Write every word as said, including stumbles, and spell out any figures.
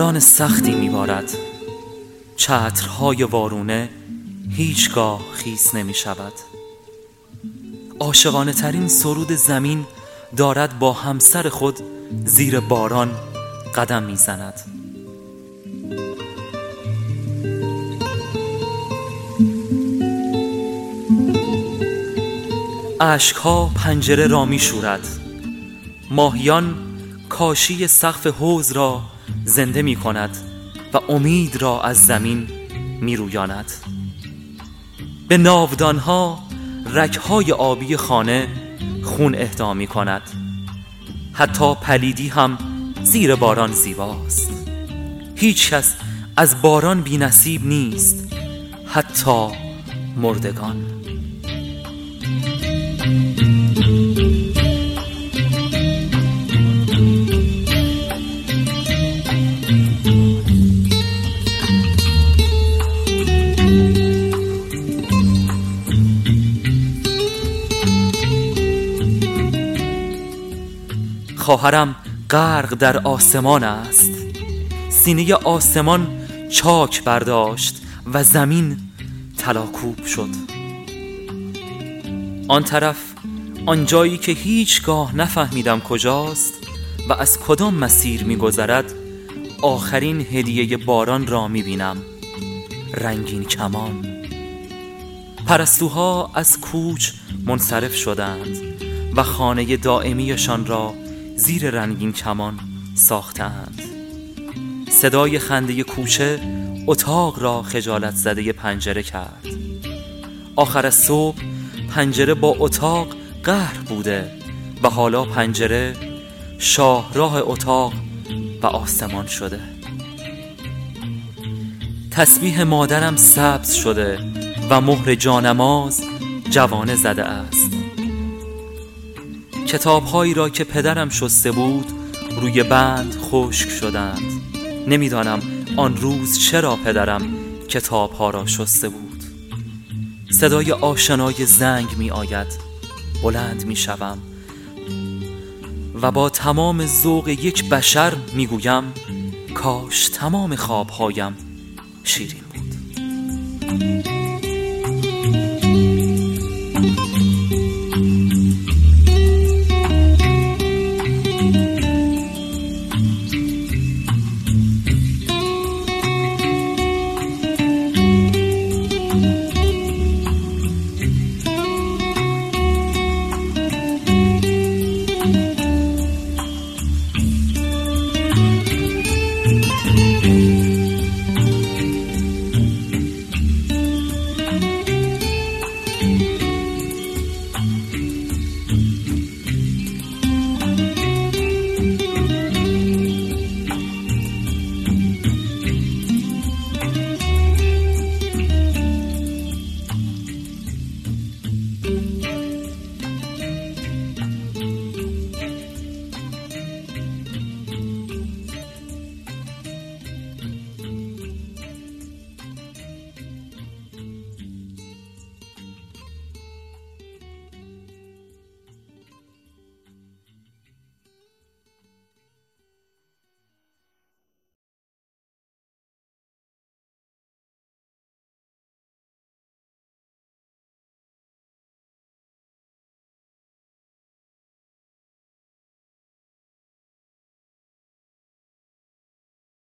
باران سختی میبارد، چترهای وارونه هیچگاه خیس نمی شود. عاشقانه ترین سرود زمین دارد با همسر خود زیر باران قدم می زند. اشکها پنجره را می شورد. ماهیان کاشی سقف حوض را زنده می کند و امید را از زمین می رویاند. به ناودانها رگهای آبی خانه خون اهدا می کند. حتی پلیدی هم زیر باران زیباست. هیچ کس از باران بی نصیب نیست، حتی مردگان. خواهرم غرق در آسمان است. سینه آسمان چاک برداشت و زمین طلاکوب شد. آن طرف، آن جایی که هیچگاه نفهمیدم کجاست و از کدام مسیر می‌گذرد، آخرین هدیه باران را می‌بینم: رنگین کمان. پرستوها از کوچ منصرف شدند و خانه دائمیشان را زیر رنگین کمان ساختند. صدای خنده کوچه اتاق را خجالت زده پنجره کرد. آخر از صبح پنجره با اتاق قهر بوده و حالا پنجره شاهراه اتاق و آسمان شده. تسبیح مادرم سبز شده و مهر جانماز جوانه زده است. کتاب‌هایی را که پدرم شسته بود روی بند خشک شدند. نمیدانم آن روز چرا پدرم کتاب‌ها را شسته بود. صدای آشنای زنگ می آید. بلند می شوم و با تمام ذوق یک بشر می گویم: کاش تمام خوابهایم شیرین بود.